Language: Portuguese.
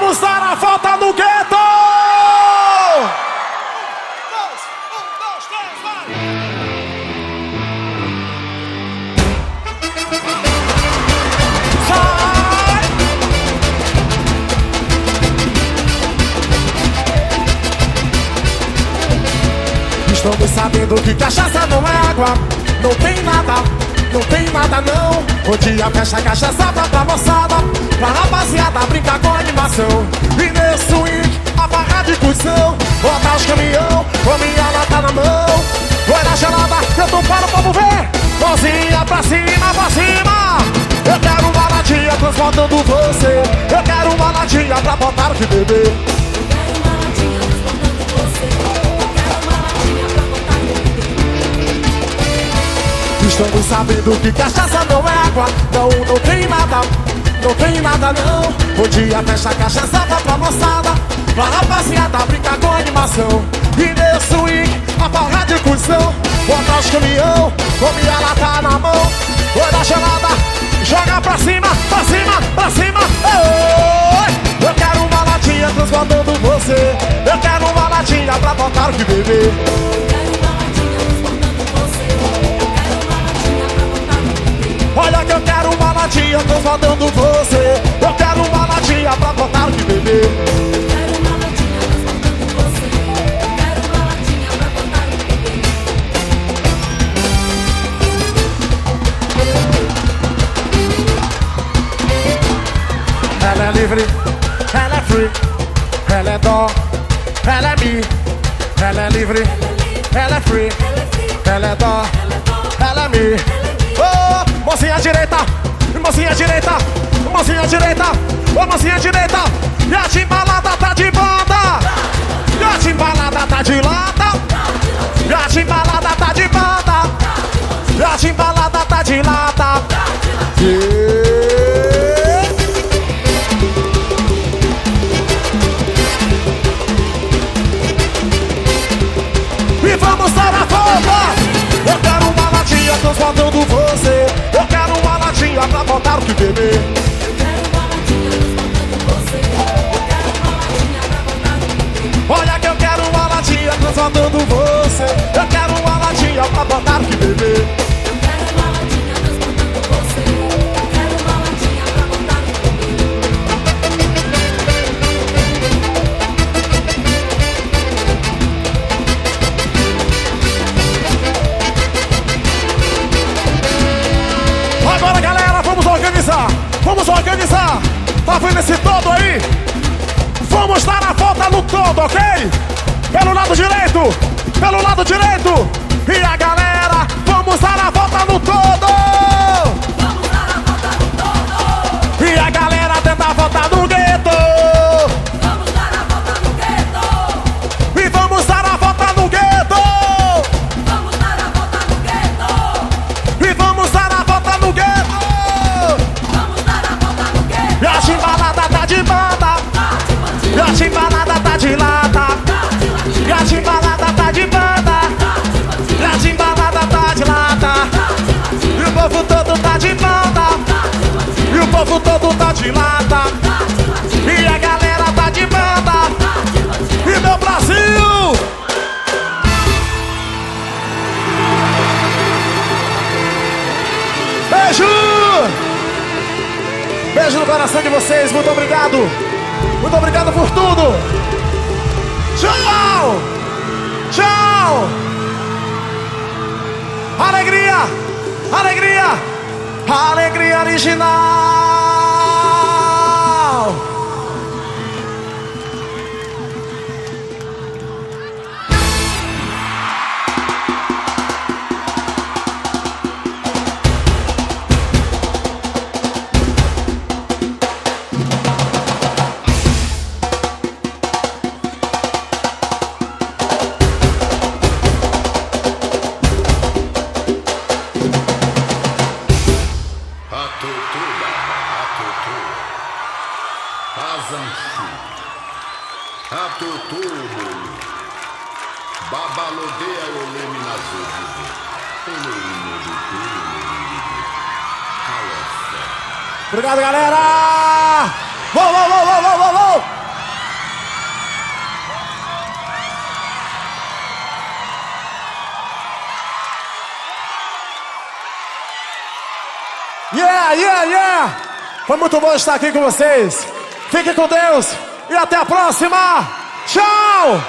vamos dar a volta no gueto! Estamos sabendo que cachaça não é água. Não tem nada não. O dia fecha a cachaça pra moçada, pra rapaziada brincar com animação. E nesse swing, a barra de cuzão, botar os caminhão, com minha lata na mão. Olha a gelada, eu tô para o povo ver. Mãozinha pra cima, pra cima. Eu quero uma latinha transportando você. Eu quero uma latinha pra botar o que beber. Estamos sabendo que cachaça não é água. Não tem nada não. O dia fecha a cachaça pra moçada, pra rapaziada brincar com animação. E nesse swing, a barra de cuzão, botar os caminhão, com minha lata na mão. Olha a gelada, joga pra cima, pra cima, pra cima. Oi! Eu quero uma latinha transbordando você. Eu quero uma latinha pra botar o que beber. Olha que eu quero uma latinha transbordando você. Eu quero uma latinha pra botar o que beber. Eu quero uma latinha transbordando você. Eu quero uma latinha pra botar o que beber. Ela é livre, ela é free, ela é dó, ela é mi. Ela é livre, ela é free, ela é dó, ela é mi. Oh, mocinha direita, mocinha direita, mocinha direita, oh, mocinha direita. E a timbalada tá de banda, e a timbalada tá de lata, e a timbalada tá de banda, e a timbalada tá de lata. E vamos dar a volta. Eu quero uma latinha transbordando você. Eu quero uma latinha pra botar o que beber. Eu quero uma latinha transbordando você. Eu quero uma latinha pra botar o que beber. Olha que eu quero uma latinha transbordando você. Eu quero uma latinha pra botar o que beber. Eu quero uma latinha transbordando você. Eu quero uma latinha pra botar o que beber. Agora, galera, vamos organizar. Vamos organizar. Tá vendo esse todo aí? Vamos dar a volta no todo, ok? Pelo lado direito. Pelo lado direito. E a galera, vamos dar a volta no todo. Vamos dar a volta no todo. E a galera tenta a volta no gueto. Vamos dar a volta no gueto. E vamos dar a volta no gueto. Vamos dar a volta no gueto. E vamos dar a volta no gueto. Vamos dar a volta no gueto. E a timbalada tá de banda. E a timbalada tá de lata. E a timbalada tá de banda. E a timbalada tá de lata. E o povo todo tá de banda. E o povo todo tá de lata. E a galera tá de banda. E meu Brasil! Beijo! Beijo no coração de vocês, muito obrigado! Muito obrigado por tudo! Tchau! Tchau! Alegria! Alegria! Alegria original! Obrigado, galera! Vou! Yeah, yeah, yeah! Foi muito bom estar aqui com vocês. Fiquem com Deus e até a próxima. Tchau!